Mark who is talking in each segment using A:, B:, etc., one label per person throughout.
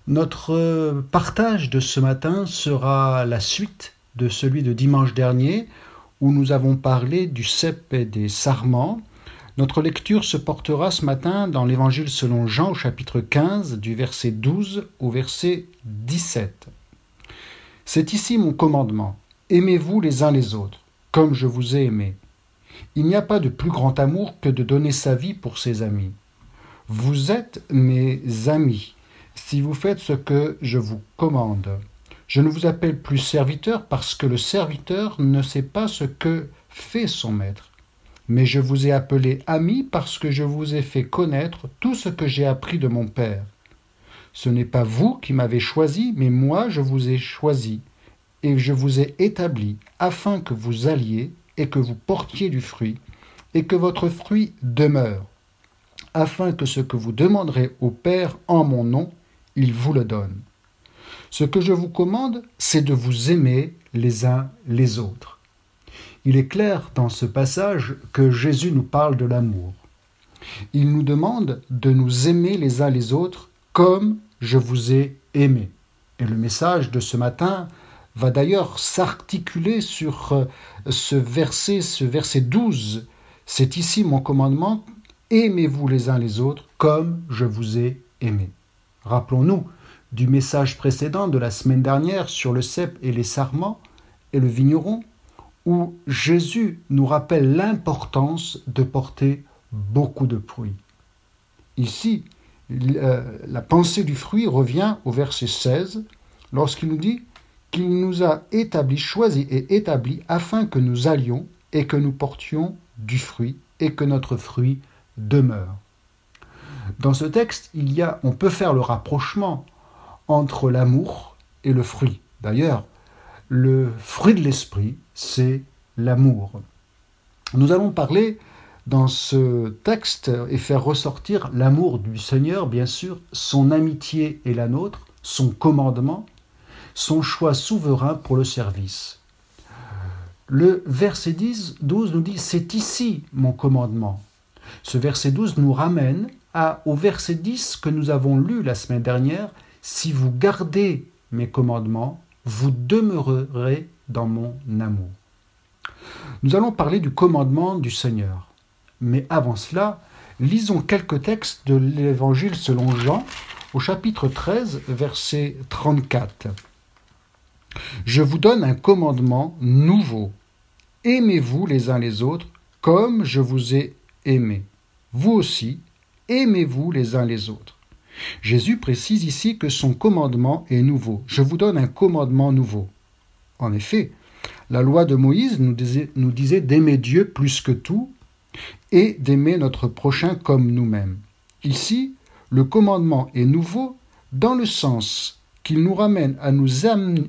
A: Notre partage de ce matin sera la suite de celui de dimanche dernier où nous avons parlé du cep et des sarments. Notre lecture se portera ce matin dans l'Évangile selon Jean au chapitre 15 du verset 12 au verset 17. C'est ici mon commandement. Aimez-vous les uns les autres, comme je vous ai aimé. Il n'y a pas de plus grand amour que de donner sa vie pour ses amis. Vous êtes mes amis, si vous faites ce que je vous commande. Je ne vous appelle plus serviteur parce que le serviteur ne sait pas ce que fait son maître. Mais je vous ai appelé ami parce que je vous ai fait connaître tout ce que j'ai appris de mon Père. Ce n'est pas vous qui m'avez choisi, mais moi je vous ai choisi, et je vous ai établi afin que vous alliez et que vous portiez du fruit, et que votre fruit demeure, afin que ce que vous demanderez au Père en mon nom, il vous le donne. Ce que je vous commande, c'est de vous aimer les uns les autres. Il est clair dans ce passage que Jésus nous parle de l'amour. Il nous demande de nous aimer les uns les autres comme je vous ai aimé. Et le message de ce matin va d'ailleurs s'articuler sur ce verset 12. C'est ici mon commandement, aimez-vous les uns les autres comme je vous ai aimé. Rappelons-nous du message précédent de la semaine dernière sur le cep et les sarments et le vigneron, où Jésus nous rappelle l'importance de porter beaucoup de fruits. Ici, la pensée du fruit revient au verset 16, lorsqu'il nous dit qu'il nous a choisis et établis afin que nous allions et que nous portions du fruit et que notre fruit demeure. Dans ce texte, on peut faire le rapprochement entre l'amour et le fruit. D'ailleurs, le fruit de l'esprit, c'est l'amour. Nous allons parler dans ce texte et faire ressortir l'amour du Seigneur, bien sûr, son amitié est la nôtre, son commandement, son choix souverain pour le service. Le verset 12 nous dit « C'est ici mon commandement ». Ce verset 12 nous ramène au verset 10 que nous avons lu la semaine dernière « Si vous gardez mes commandements, vous demeurerez dans mon amour ». Nous allons parler du commandement du Seigneur. Mais avant cela, lisons quelques textes de l'Évangile selon Jean, au chapitre 13, verset 34. « Je vous donne un commandement nouveau. Aimez-vous les uns les autres comme je vous ai aimé. Vous aussi, aimez-vous les uns les autres. » Jésus précise ici que son commandement est nouveau. Je vous donne un commandement nouveau. En effet, la loi de Moïse nous disait d'aimer Dieu plus que tout et d'aimer notre prochain comme nous-mêmes. Ici, le commandement est nouveau dans le sens qu'il nous ramène à nous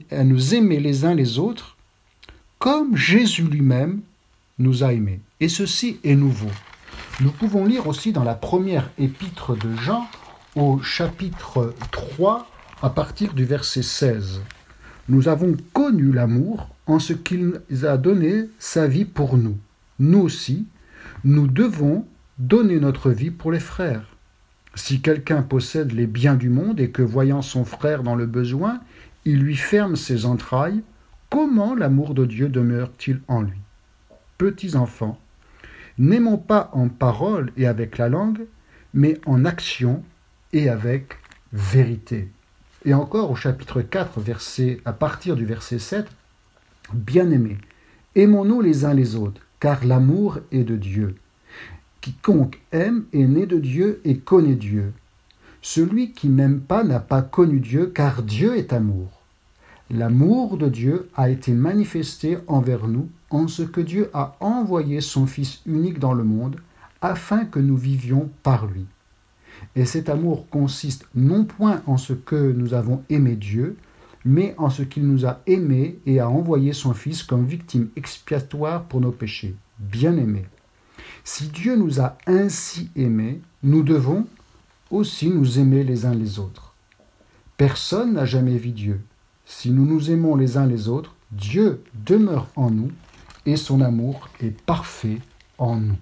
A: aimer les uns les autres comme Jésus lui-même nous a aimés. Et ceci est nouveau. Nous pouvons lire aussi dans la première épître de Jean, au chapitre 3, à partir du verset 16. Nous avons connu l'amour en ce qu'il a donné sa vie pour nous. Nous aussi, nous devons donner notre vie pour les frères. Si quelqu'un possède les biens du monde et que, voyant son frère dans le besoin, il lui ferme ses entrailles, comment l'amour de Dieu demeure-t-il en lui ? Petits enfants, n'aimons pas en parole et avec la langue, mais en action et avec vérité. Et encore au chapitre 4, à partir du verset 7, « Bien-aimés, aimons-nous les uns les autres, car l'amour est de Dieu. Quiconque aime est né de Dieu et connaît Dieu. Celui qui n'aime pas n'a pas connu Dieu, car Dieu est amour. L'amour de Dieu a été manifesté envers nous en ce que Dieu a envoyé son Fils unique dans le monde, afin que nous vivions par lui. Et cet amour consiste non point en ce que nous avons aimé Dieu, mais en ce qu'il nous a aimés et a envoyé son Fils comme victime expiatoire pour nos péchés. Bien-aimés, si Dieu nous a ainsi aimés, nous devons aussi nous aimer les uns les autres. Personne n'a jamais vu Dieu. Si nous nous aimons les uns les autres, Dieu demeure en nous et son amour est parfait en nous.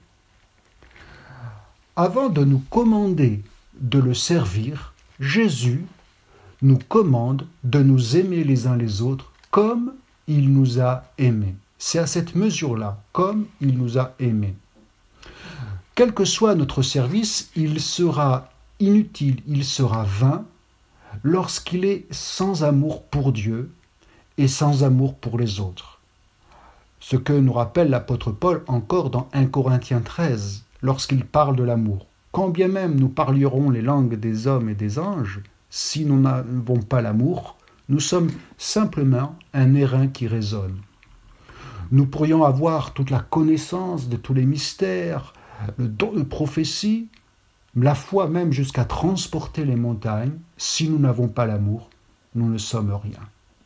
A: Avant de nous commander de le servir, Jésus nous commande de nous aimer les uns les autres comme il nous a aimés. C'est à cette mesure-là, comme il nous a aimés. Quel que soit notre service, il sera inutile, il sera vain lorsqu'il est sans amour pour Dieu et sans amour pour les autres. Ce que nous rappelle l'apôtre Paul encore dans 1 Corinthiens 13, lorsqu'il parle de l'amour. Quand bien même nous parlerons les langues des hommes et des anges, si nous n'avons pas l'amour, nous sommes simplement un airain qui résonne. Nous pourrions avoir toute la connaissance de tous les mystères, le don de prophétie, la foi même jusqu'à transporter les montagnes. Si nous n'avons pas l'amour, nous ne sommes rien.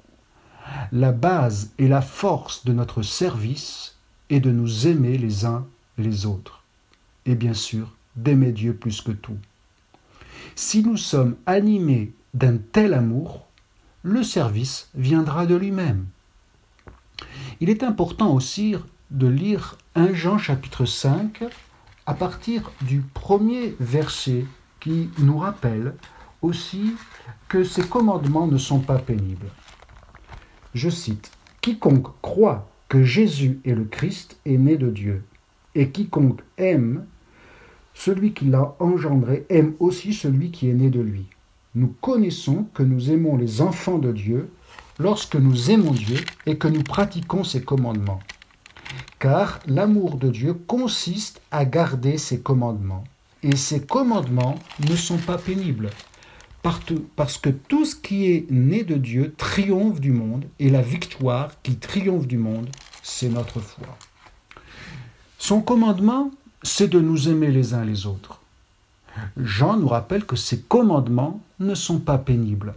A: La base et la force de notre service est de nous aimer les uns les autres. Et bien sûr, d'aimer Dieu plus que tout. Si nous sommes animés d'un tel amour, le service viendra de lui-même. Il est important aussi de lire 1 Jean chapitre 5 à partir du premier verset qui nous rappelle aussi que ces commandements ne sont pas pénibles. Je cite, « Quiconque croit que Jésus est le Christ est né de Dieu, et quiconque aime celui qui l'a engendré aime aussi celui qui est né de lui. Nous connaissons que nous aimons les enfants de Dieu lorsque nous aimons Dieu et que nous pratiquons ses commandements. Car l'amour de Dieu consiste à garder ses commandements. Et ses commandements ne sont pas pénibles. Parce que tout ce qui est né de Dieu triomphe du monde, et la victoire qui triomphe du monde, c'est notre foi. Son commandement, c'est de nous aimer les uns les autres. Jean nous rappelle que ces commandements ne sont pas pénibles.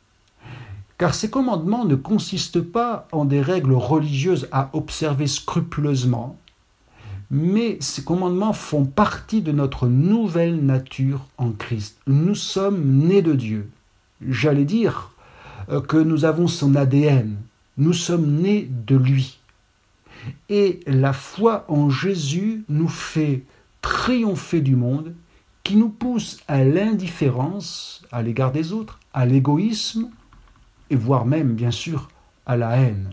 A: Car ces commandements ne consistent pas en des règles religieuses à observer scrupuleusement, mais ces commandements font partie de notre nouvelle nature en Christ. Nous sommes nés de Dieu. J'allais dire que nous avons son ADN. Nous sommes nés de lui. Et la foi en Jésus nous fait triompher du monde, qui nous pousse à l'indifférence à l'égard des autres, à l'égoïsme, et voire même, bien sûr, à la haine.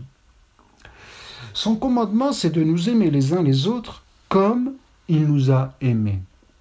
A: Son commandement, c'est de nous aimer les uns les autres comme il nous a aimés.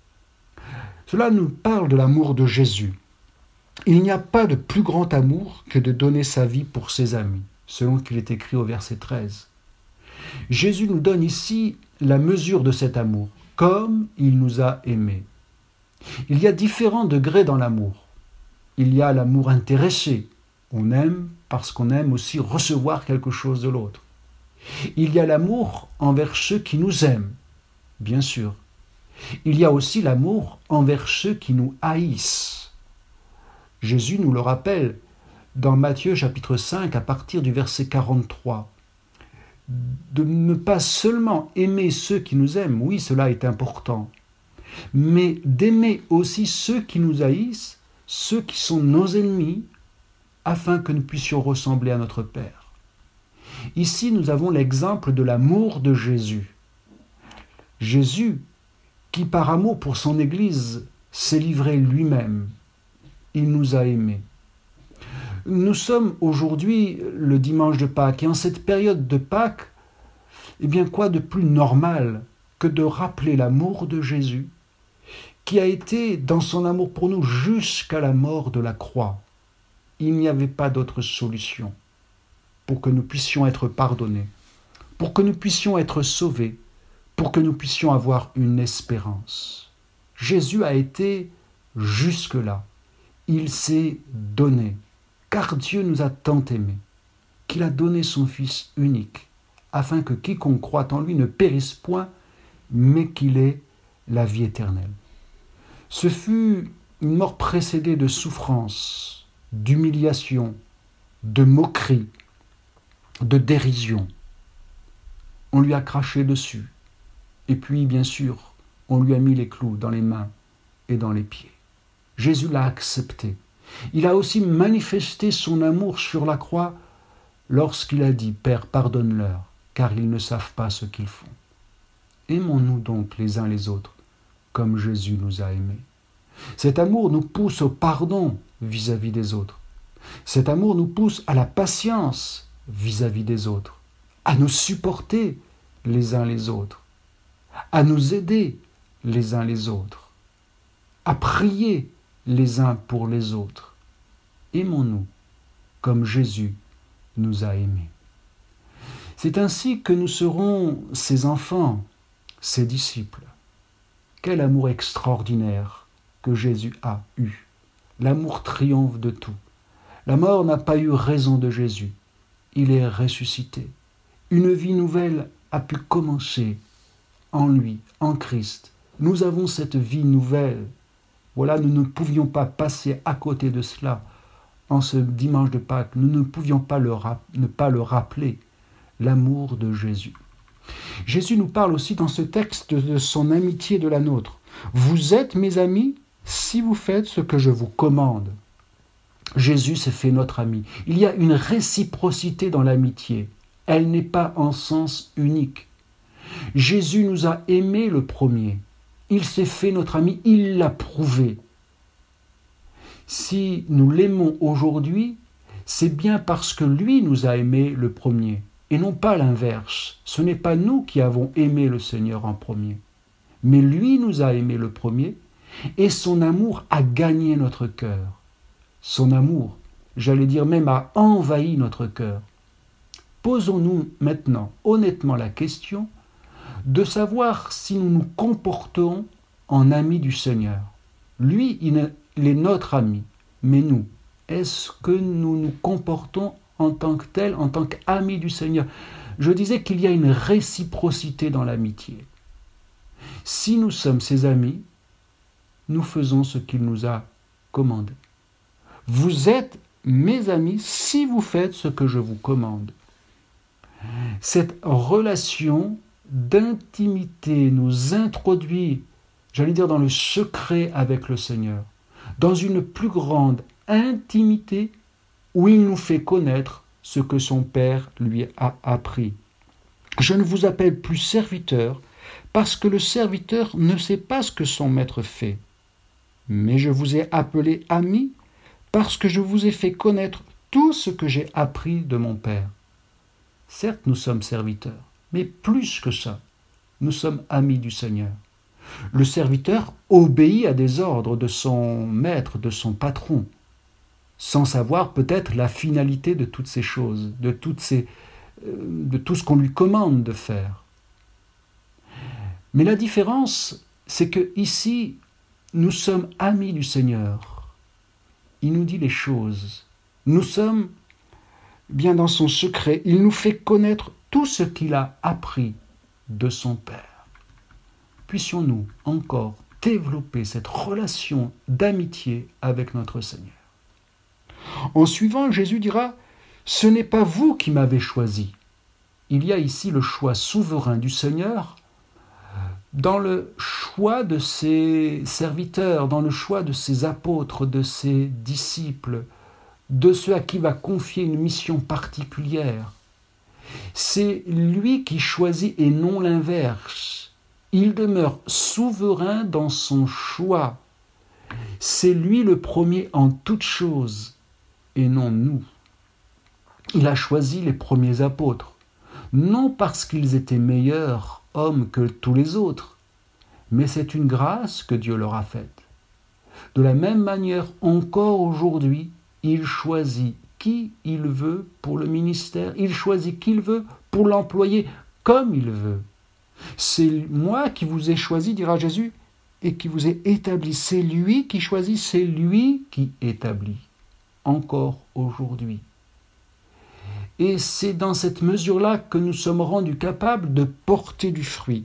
A: Cela nous parle de l'amour de Jésus. Il n'y a pas de plus grand amour que de donner sa vie pour ses amis, selon qu'il est écrit au verset 13. Jésus nous donne ici la mesure de cet amour, comme il nous a aimés. Il y a différents degrés dans l'amour. Il y a l'amour intéressé. On aime parce qu'on aime aussi recevoir quelque chose de l'autre. Il y a l'amour envers ceux qui nous aiment, bien sûr. Il y a aussi l'amour envers ceux qui nous haïssent. Jésus nous le rappelle dans Matthieu chapitre 5 à partir du verset 43. De ne pas seulement aimer ceux qui nous aiment, oui, cela est important, mais d'aimer aussi ceux qui nous haïssent, ceux qui sont nos ennemis, afin que nous puissions ressembler à notre Père. Ici, nous avons l'exemple de l'amour de Jésus. Jésus, qui par amour pour son Église s'est livré lui-même, il nous a aimés. Nous sommes aujourd'hui le dimanche de Pâques, et en cette période de Pâques, eh bien quoi de plus normal que de rappeler l'amour de Jésus, qui a été dans son amour pour nous jusqu'à la mort de la croix. Il n'y avait pas d'autre solution pour que nous puissions être pardonnés, pour que nous puissions être sauvés, pour que nous puissions avoir une espérance. Jésus a été jusque-là. Il s'est donné, car Dieu nous a tant aimés, qu'il a donné son Fils unique, afin que quiconque croit en lui ne périsse point, mais qu'il ait la vie éternelle. Ce fut une mort précédée de souffrance, d'humiliation, de moquerie, de dérision. On lui a craché dessus, et puis, bien sûr, on lui a mis les clous dans les mains et dans les pieds. Jésus l'a accepté. Il a aussi manifesté son amour sur la croix lorsqu'il a dit « Père, pardonne-leur, car ils ne savent pas ce qu'ils font. » Aimons-nous donc les uns les autres, comme Jésus nous a aimés. Cet amour nous pousse au pardon vis-à-vis des autres. Cet amour nous pousse à la patience vis-à-vis des autres, à nous supporter les uns les autres, à nous aider les uns les autres, à prier les uns pour les autres. Aimons-nous comme Jésus nous a aimés. C'est ainsi que nous serons ses enfants, ses disciples. Quel amour extraordinaire que Jésus a eu. L'amour triomphe de tout. La mort n'a pas eu raison de Jésus. Il est ressuscité. Une vie nouvelle a pu commencer en lui, en Christ. Nous avons cette vie nouvelle. Voilà, nous ne pouvions pas passer à côté de cela en ce dimanche de Pâques. Nous ne pouvions pas ne pas le rappeler, l'amour de Jésus. Jésus nous parle aussi dans ce texte de son amitié de la nôtre. Vous êtes mes amis si vous faites ce que je vous commande. Jésus s'est fait notre ami. Il y a une réciprocité dans l'amitié. Elle n'est pas en sens unique. Jésus nous a aimés le premier. Il s'est fait notre ami, il l'a prouvé. Si nous l'aimons aujourd'hui, c'est bien parce que lui nous a aimés le premier, et non pas l'inverse. Ce n'est pas nous qui avons aimé le Seigneur en premier, mais lui nous a aimés le premier, et son amour a gagné notre cœur. Son amour, j'allais dire même, a envahi notre cœur. Posons-nous maintenant honnêtement la question de savoir si nous nous comportons en amis du Seigneur. Lui, il est notre ami, mais nous, est-ce que nous nous comportons en tant que tels, en tant qu'amis du Seigneur? Je disais qu'il y a une réciprocité dans l'amitié. Si nous sommes ses amis, nous faisons ce qu'il nous a commandé. Vous êtes mes amis si vous faites ce que je vous commande. Cette relation d'intimité nous introduit, j'allais dire, dans le secret avec le Seigneur, dans une plus grande intimité où il nous fait connaître ce que son Père lui a appris. Je ne vous appelle plus serviteur parce que le serviteur ne sait pas ce que son maître fait, mais je vous ai appelé ami parce que je vous ai fait connaître tout ce que j'ai appris de mon Père. Certes, nous sommes serviteurs, mais plus que ça, nous sommes amis du Seigneur. Le serviteur obéit à des ordres de son maître, de son patron, sans savoir peut-être la finalité de toutes ces choses, de tout ce qu'on lui commande de faire. Mais la différence, c'est que ici, nous sommes amis du Seigneur. Il nous dit les choses. Nous sommes bien dans son secret. Il nous fait connaître tout ce qu'il a appris de son Père. Puissions-nous encore développer cette relation d'amitié avec notre Seigneur. En suivant, Jésus dira « Ce n'est pas vous qui m'avez choisi ». Il y a ici le choix souverain du Seigneur dans le choix de ses serviteurs, dans le choix de ses apôtres, de ses disciples, de ceux à qui il va confier une mission particulière. C'est lui qui choisit et non l'inverse. Il demeure souverain dans son choix. C'est lui le premier en toutes choses et non nous. Il a choisi les premiers apôtres, non parce qu'ils étaient meilleurs hommes que tous les autres, mais c'est une grâce que Dieu leur a faite. De la même manière, encore aujourd'hui, il choisit qui il veut pour le ministère, il choisit qui il veut pour l'employer comme il veut. C'est moi qui vous ai choisi, dira Jésus, et qui vous ai établi. C'est lui qui choisit, c'est lui qui établit, encore aujourd'hui. Et c'est dans cette mesure-là que nous sommes rendus capables de porter du fruit,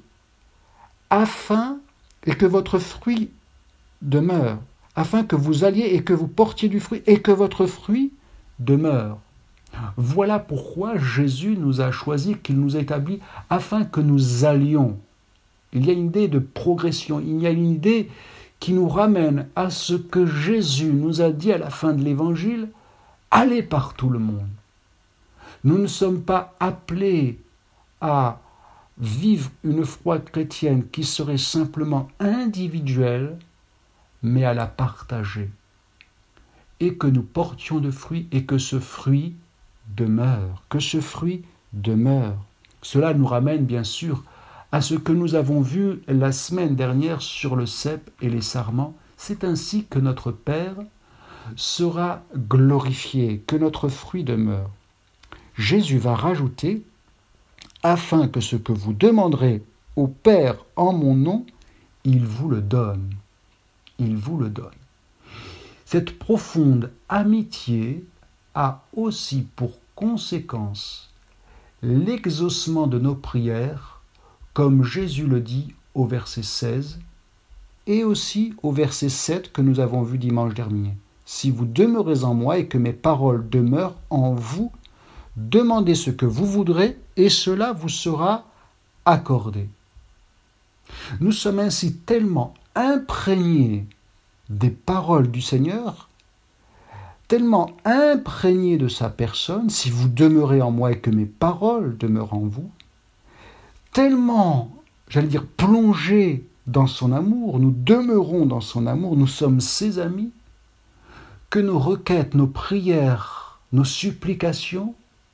A: afin que votre fruit demeure, afin que vous alliez et que vous portiez du fruit et que votre fruit demeure. Voilà pourquoi Jésus nous a choisis, qu'il nous a établis, afin que nous allions. Il y a une idée de progression, il y a une idée qui nous ramène à ce que Jésus nous a dit à la fin de l'Évangile, « Allez par tout le monde ». Nous ne sommes pas appelés à vivre une foi chrétienne qui serait simplement individuelle, mais à la partager. et que nous portions de fruits et que ce fruit demeure, que ce fruit demeure. Cela nous ramène bien sûr à ce que nous avons vu la semaine dernière sur le cep et les sarments. C'est ainsi que notre Père sera glorifié, que notre fruit demeure. Jésus va rajouter « afin que ce que vous demanderez au Père en mon nom, il vous le donne. » Il vous le donne. Cette profonde amitié a aussi pour conséquence l'exaucement de nos prières, comme Jésus le dit au verset 16 et aussi au verset 7 que nous avons vu dimanche dernier. Si vous demeurez en moi et que mes paroles demeurent en vous, demandez ce que vous voudrez et cela vous sera accordé. Nous sommes ainsi tellement imprégnés des paroles du Seigneur, tellement imprégnés de sa personne, si vous demeurez en moi et que mes paroles demeurent en vous, tellement, plongés dans son amour, nous demeurons dans son amour, nous sommes ses amis, que nos requêtes, nos prières, nos supplications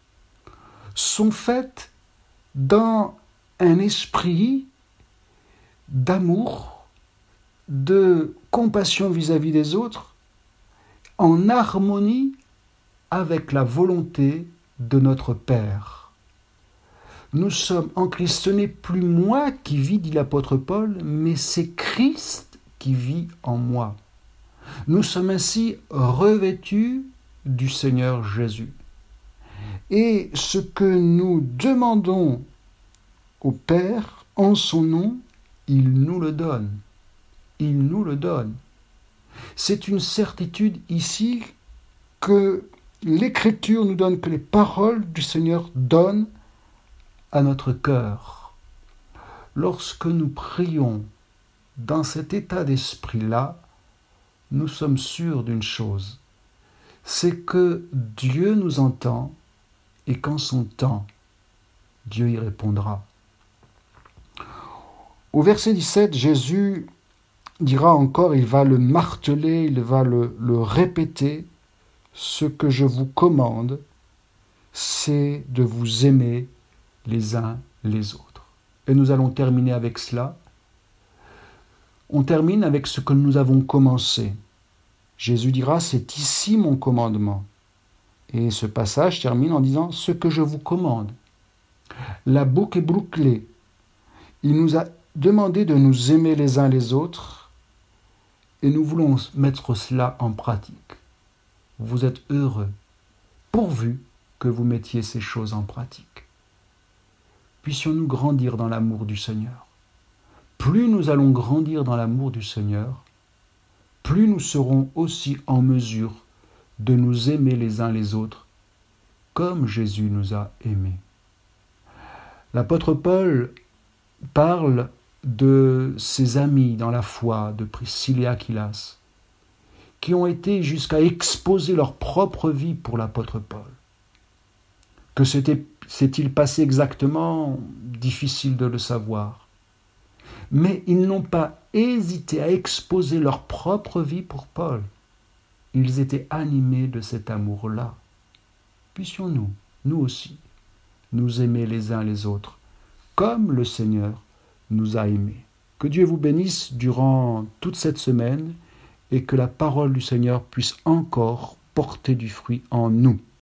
A: sont faites dans un esprit d'amour, de compassion vis-à-vis des autres, en harmonie avec la volonté de notre Père. Nous sommes en Christ, ce n'est plus moi qui vis, dit l'apôtre Paul, mais c'est Christ qui vit en moi. Nous sommes ainsi revêtus du Seigneur Jésus. Et ce que nous demandons au Père en son nom, il nous le donne. Il nous le donne. C'est une certitude ici que l'Écriture nous donne, que les paroles du Seigneur donnent à notre cœur. Lorsque nous prions dans cet état d'esprit-là, nous sommes sûrs d'une chose, c'est que Dieu nous entend et qu'en son temps, Dieu y répondra. Au verset 17, Jésus dira encore, il va le marteler, il va le répéter, ce que je vous commande, c'est de vous aimer les uns les autres. Et nous allons terminer avec cela. On termine avec ce que nous avons commencé. Jésus dira, c'est ici mon commandement. Et ce passage termine en disant, ce que je vous commande. La boucle est bouclée. Il nous a demandé de nous aimer les uns les autres et nous voulons mettre cela en pratique. Vous êtes heureux, pourvu que vous mettiez ces choses en pratique. Puissions-nous grandir dans l'amour du Seigneur. Plus nous allons grandir dans l'amour du Seigneur, plus nous serons aussi en mesure de nous aimer les uns les autres, comme Jésus nous a aimés. L'apôtre Paul parle de ses amis dans la foi, de Priscille et Aquilas, qui ont été jusqu'à exposer leur propre vie pour l'apôtre Paul. Que s'est-il passé exactement? Difficile de le savoir. Mais ils n'ont pas hésité à exposer leur propre vie pour Paul. Ils étaient animés de cet amour-là. Puissions-nous, nous aussi, nous aimer les uns les autres, comme le Seigneur nous a aimés. Que Dieu vous bénisse durant toute cette semaine et que la parole du Seigneur puisse encore porter du fruit en nous.